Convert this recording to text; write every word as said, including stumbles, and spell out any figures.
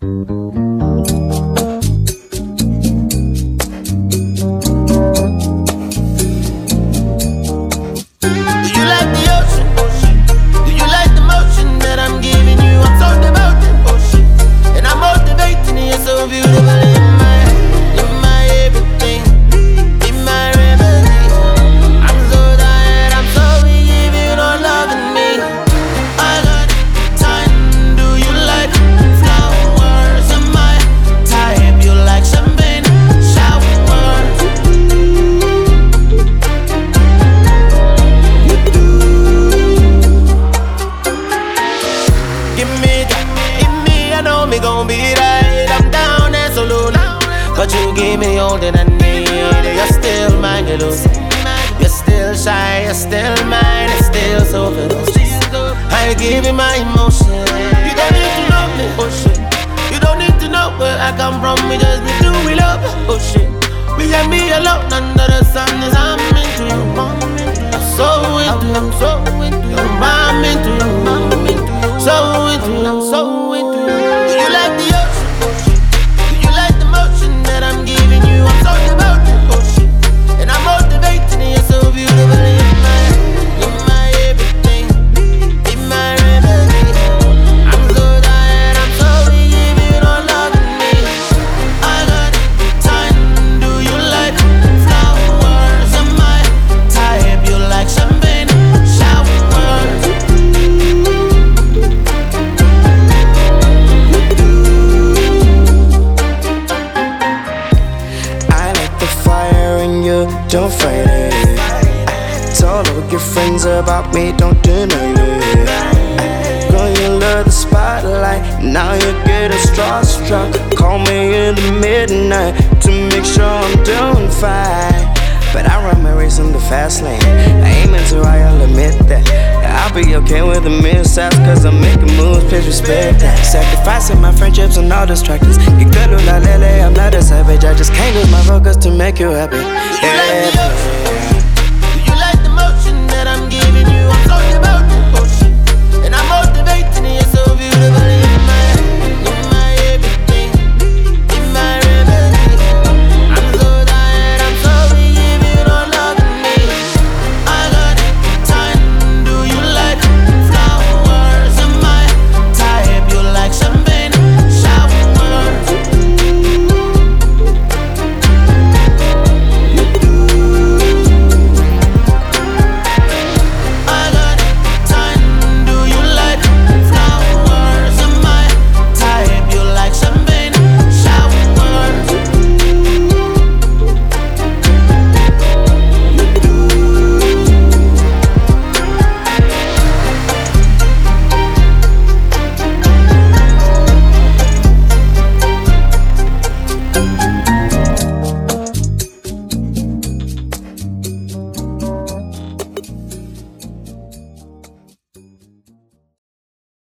But you give me all that I need. You're still mine, you lose. You're still shy, you're still mine, you're still so ferocious. I give you my emotion. You don't need to know me, oh shit. You don't need to know where I come from. We just need to we love, oh shit. We can be alone under the sun as I'm into you. I'm so into you, I'm so into you. I'm into you, so into you, I'm so into you. Do you like the ocean? Do you like the motion that I'm giving you? I'm talking about the ocean, and I'm motivating you. You're so beautiful. You're my, you're my everything. You're my remedy. I'm so tired. I'm sorry if you don't love me. I got time. Do you like flowers? Am I type? You like champagne showers? Don't fight it. I told all your friends about me, don't deny it. Girl, you love the spotlight, now you're getting starstruck. Call me in the midnight to make sure I'm doing fine. But I run my race in the fast lane. I ain't into I, I'll admit that. I'll be okay with the mishaps, cause I'm making moves, please respect that. Sacrificing my friendships and all distractions. Get good, la lele, I'm not a savage. I just can't lose my focus to make you happy. Yeah.